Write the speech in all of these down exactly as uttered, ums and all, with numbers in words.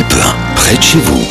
un, près de chez vous.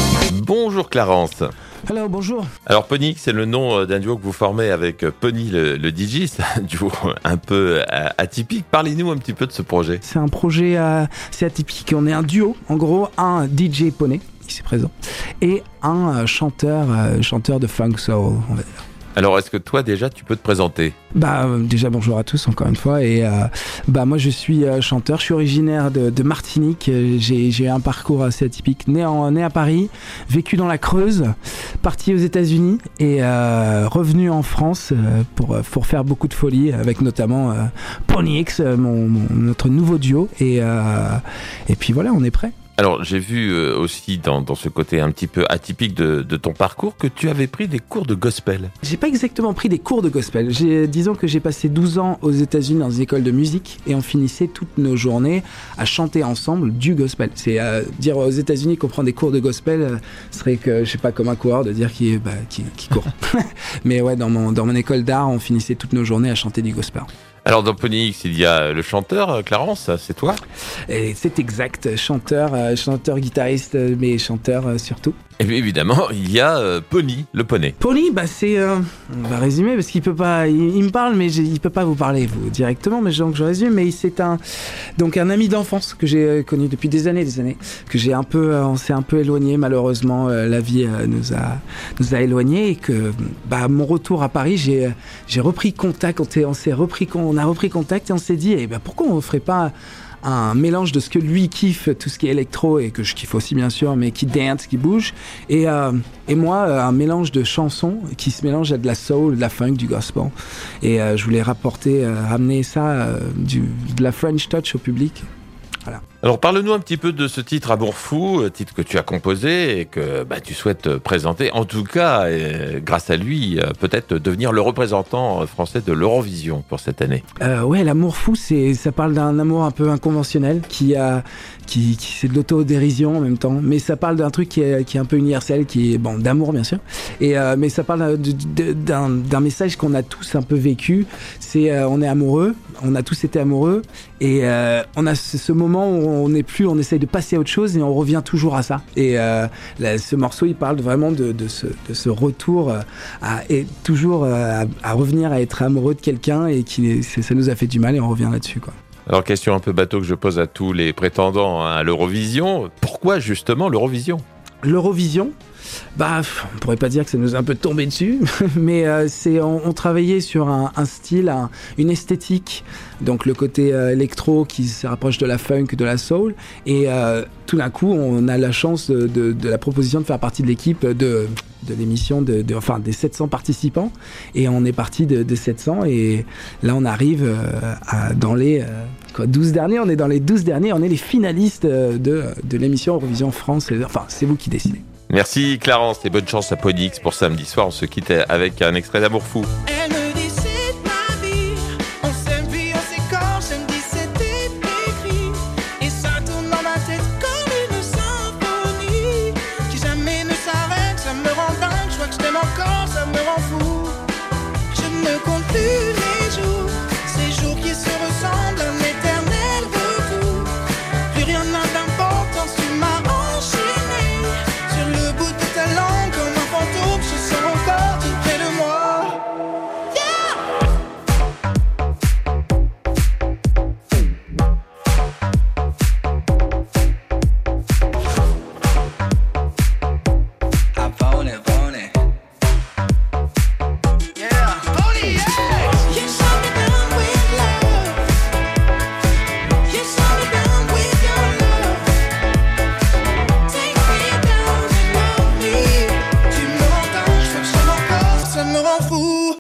Bonjour Clarence. Alors bonjour. Alors Pony, c'est le nom d'un duo que vous formez avec Pony le, le D J, c'est un duo un peu atypique. Parlez-nous un petit peu de ce projet. C'est un projet euh, assez atypique. On est un duo, en gros, un D J Pony qui s'est présent et un euh, chanteur, euh, chanteur de funk soul, on va dire. Alors, est-ce que toi, déjà, tu peux te présenter ? Bah, euh, déjà, bonjour à tous, encore une fois. Et euh, bah, moi, je suis euh, chanteur. Je suis originaire de, de Martinique. J'ai, j'ai un parcours assez atypique. Né, en, né à Paris, vécu dans la Creuse, parti aux États-Unis et euh, revenu en France euh, pour, pour faire beaucoup de folie, avec notamment euh, Pony X, mon, mon, notre nouveau duo. Et, euh, et puis voilà, on est prêt. Alors, j'ai vu euh, aussi dans, dans ce côté un petit peu atypique de, de ton parcours que tu avais pris des cours de gospel. J'ai pas exactement pris des cours de gospel. J'ai, disons que j'ai passé douze ans aux États-Unis dans des écoles de musique et on finissait toutes nos journées à chanter ensemble du gospel. C'est euh, dire aux États-Unis qu'on prend des cours de gospel, euh, serait que je sais pas comme un coureur de dire qui bah, qui, qui court. Mais ouais, dans mon dans mon école d'art, on finissait toutes nos journées à chanter du gospel. Alors dans Pony X, il y a le chanteur, Clarence, c'est toi ? Et c'est exact, chanteur, euh, chanteur, guitariste, mais chanteur euh, surtout. Et puis évidemment, il y a euh, Pony, le poney. Pony, bah c'est, euh, on va résumer parce qu'il peut pas, il, il me parle, mais j'ai, il peut pas vous parler vous directement, mais donc je résume. Mais c'est un, donc un ami d'enfance que j'ai connu depuis des années, des années, que j'ai un peu, euh, on s'est un peu éloigné malheureusement, euh, la vie euh, nous a, nous a éloignés et que, bah mon retour à Paris, j'ai, j'ai repris contact, on, s'est, on s'est repris, on a repris contact et on s'est dit, eh ben pourquoi on ferait pas un mélange de ce que lui kiffe, tout ce qui est électro et que je kiffe aussi bien sûr, mais qui dance, qui bouge, et, euh, et moi un mélange de chansons qui se mélange à de la soul, de la funk, du gospel. Et euh, je voulais rapporter, euh, ramener ça, euh, du, de la French touch au public. Voilà. Alors parle-nous un petit peu de ce titre Amour fou, titre que tu as composé et que bah, tu souhaites présenter. En tout cas, euh, grâce à lui, euh, peut-être devenir le représentant français de l'Eurovision pour cette année. Euh, ouais, l'amour fou, c'est, ça parle d'un amour un peu inconventionnel, qui a, qui, qui c'est de l'autodérision en même temps, mais ça parle d'un truc qui est, qui est un peu universel, qui est bon, d'amour bien sûr. Et euh, mais ça parle de, de, d'un, d'un message qu'on a tous un peu vécu. C'est, euh, on est amoureux, on a tous été amoureux, et euh, on a ce, ce moment où on n'est plus, on essaye de passer à autre chose et on revient toujours à ça. Et euh, là, ce morceau, il parle vraiment de, de, ce, de ce retour à, et toujours à, à revenir à être amoureux de quelqu'un et qui, ça nous a fait du mal et on revient là-dessus, quoi. Alors, question un peu bateau que je pose à tous les prétendants à l'Eurovision. Pourquoi justement l'Eurovision ? L'Eurovision, bah, on pourrait pas dire que ça nous a un peu tombé dessus, mais euh, c'est, on, on travaillait sur un, un style, un, une esthétique, donc le côté euh, électro qui se rapproche de la funk, de la soul, et euh, tout d'un coup, on a la chance de, de, de la proposition de faire partie de l'équipe de, de l'émission, de, de, enfin des sept cents participants, et on est parti de, de sept cents, et là on arrive euh, à, dans les... Euh, Quoi, douze derniers, on est dans les douze derniers, on est les finalistes de, de l'émission Eurovision France. Enfin, c'est vous qui décidez. Merci Clarence et bonne chance à Pony X pour samedi soir. On se quitte avec un extrait d'Amour fou. Elle me dit c'est ma vie, on s'aime puis on s'écorche, elle me dit c'était écrit, et ça tourne dans ma tête comme une symphonie, qui jamais ne s'arrête, ça me rend dingue, je crois que je t'aime encore, ça me rend fou, je ne compte plus les jours, ces jours qui se ressemblent, un éternel retour, plus rien n'a d'importance, tu m'as enchaîné, sur le bout de ta langue comme un fantôme, je sens encore tout près de moi. I phone it, phone